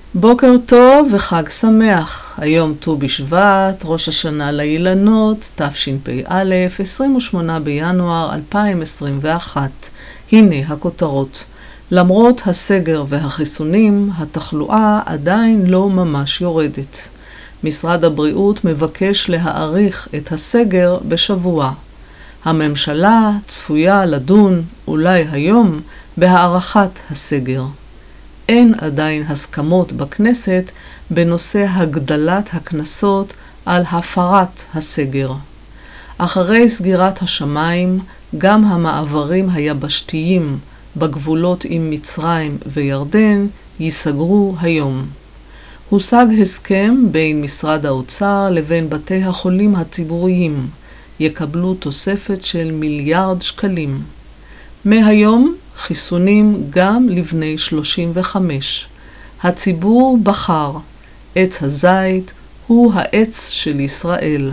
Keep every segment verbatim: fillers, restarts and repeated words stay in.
בוקר טוב וחג שמח. היום ט"ו בשבט, ראש השנה לאילנות, תשפ"א, עשרים ושמונה בינואר אלפיים עשרים ואחת. הנה הכותרות. למרות הסגר והחיסונים, התחלואה עדיין לא ממש יורדת. משרד הבריאות מבקש להאריך את הסגר בשבוע. הממשלה צפויה לדון, אולי היום, בהארכת הסגר. אין עדיין הסכמות בכנסת בנושא הגדלת הקנסות על הפרת הסגר. אחרי סגירת השמיים, גם המעברים היבשתיים בגבולות עם מצרים וירדן ייסגרו היום. הושג הסכם בין משרד האוצר לבין בתי החולים הציבוריים. יקבלו תוספת של מיליארד שקלים. מהיום חיסונים גם לבני שלושים וחמש. הציבור בחר. עץ הזית הוא העץ של ישראל.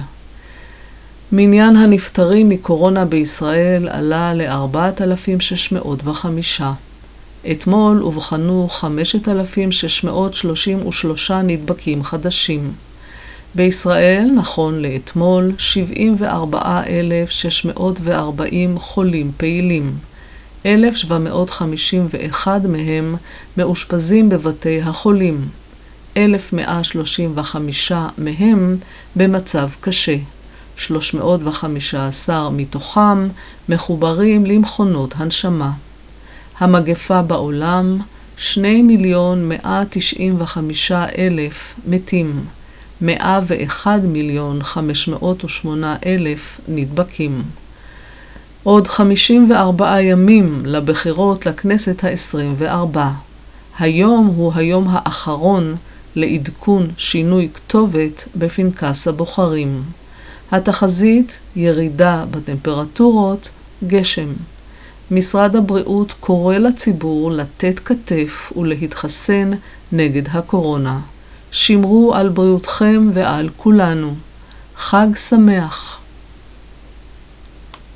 מניין הנפטרים מקורונה בישראל עלה ל-ארבעת אלפים שש מאות וחמישה. אתמול אובחנו חמשת אלפים שש מאות שלושים ושלושה נדבקים חדשים. בישראל, נכון לאתמול, שבעים וארבעה אלף שש מאות וארבעים חולים פעילים. אלף שבע מאות חמישים ואחד מהם מאושפזים בבתי החולים. אלף מאה שלושים וחמישה מהם במצב קשה. שלוש מאות וחמישה עשר מתוכם מחוברים למכונות הנשמה. המגפה בעולם, שני מיליון מאה תשעים וחמישה אלף מתים. מאה ואחד מיליון חמש מאות ושמונה אלף נדבקים. עוד חמישים וארבעה ימים לבחירות לכנסת העשרים וארבע. היום הוא היום האחרון לעדכון שינוי כתובת בפנקס הבוחרים. התחזית ירידה בטמפרטורות, גשם. משרד הבריאות קורא לציבור לתת כתף ולהתחסן נגד הקורונה. שמרו על בריאותכם ועל כולנו. חג שמח.